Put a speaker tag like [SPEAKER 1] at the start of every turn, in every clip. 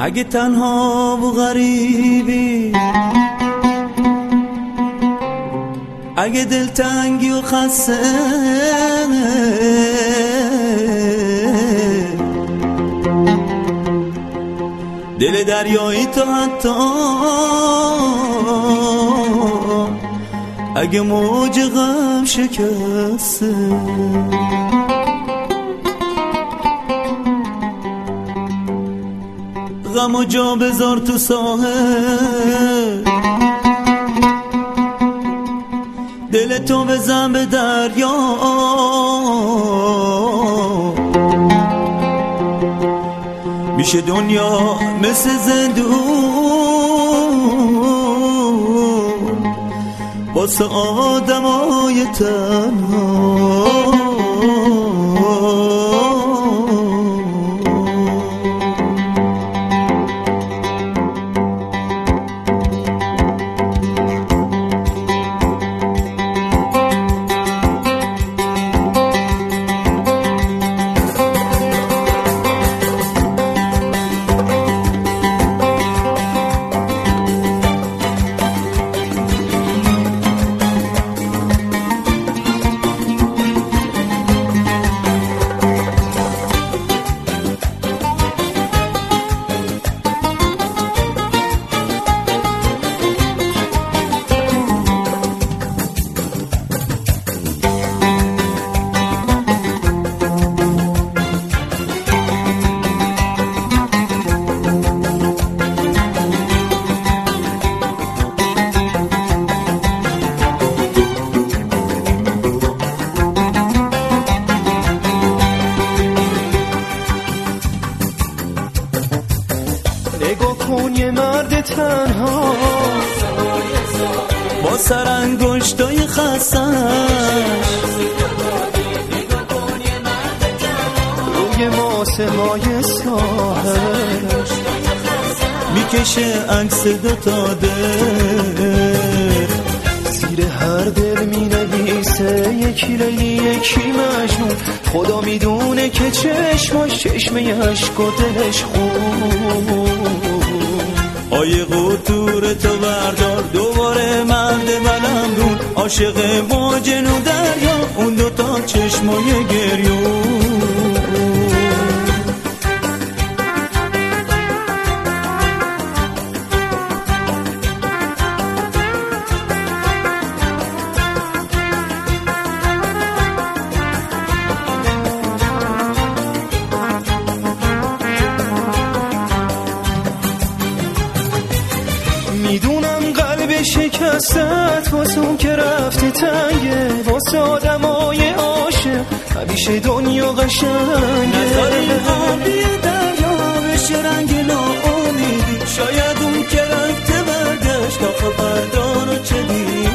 [SPEAKER 1] اگه تنها و غریبی، اگه دلتنگی و خسته، دل دریایی تو حتی اگه موج غم شکسته، غمو جا بذار تو ساحل، دل تو بزن به دریا، میشه دنیا مثل زندون واسه آدمای تنها.
[SPEAKER 2] نگاه کن یه مرد تنها
[SPEAKER 1] با سرانگشتای خستش،
[SPEAKER 2] روی ماسه های ساحل
[SPEAKER 1] میکشه عکس دوتا دل،
[SPEAKER 2] زیر هر دل مینویسه یکی لیلی یکی مجنون. خدا میدونه که چشماش چشمه عشق و دلش خون.
[SPEAKER 1] آیه قطور تو بردار دوباره مرد بلندون، عاشق موجن و دریا اون دوتا چشمای گریون.
[SPEAKER 2] میدونم قلب شکستت واسه اون که رفته تنگه، واسه آدمای عاشق همیشه دنیا قشنگه.
[SPEAKER 1] نظر این آبی دریا بشه رنگ ناامیدی، شاید اون که رفته برگشت تا خبردارو چه دیدی.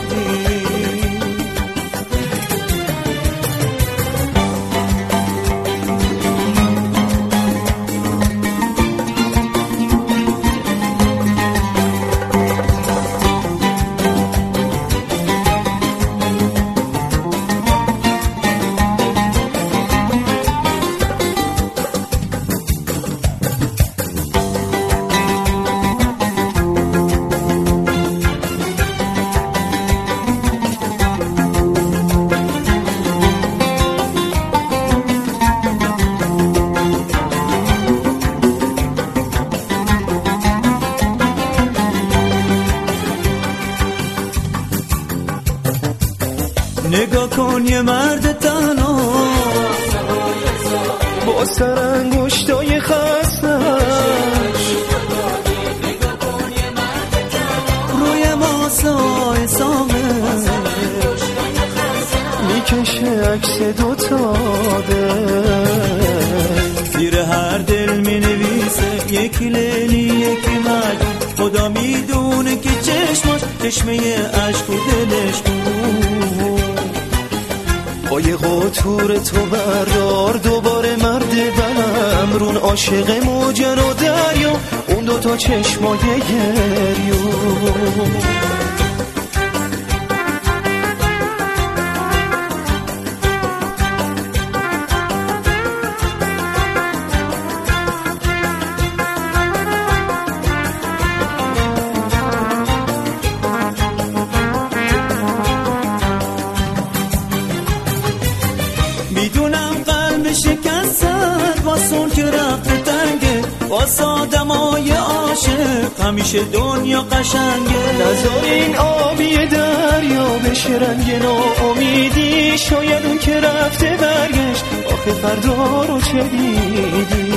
[SPEAKER 1] نگاه کن یه مرد تنها
[SPEAKER 2] با سرانگشتای خستش،
[SPEAKER 1] روی ماسای سامه
[SPEAKER 2] میکشه عکس دوتا دل،
[SPEAKER 1] زیر هر دل مینویسه یکی لیلی یکی مجنون. خدا میدونه که چشماش چشمه عشق و دلش بود.
[SPEAKER 2] پای قطور تو بردار دوباره مرد بلمرون، عاشق موجن و دریا اون دوتا چشمای گریون.
[SPEAKER 1] دل شکستت واسون که رفت تنگه، واسه آدمای عاشق همیشه دنیا قشنگه.
[SPEAKER 2] نذار این آبی دریا بشه رنگ ناامیدی، شاید اون که رفته برگشت، آخه فردا رو چه دیدی؟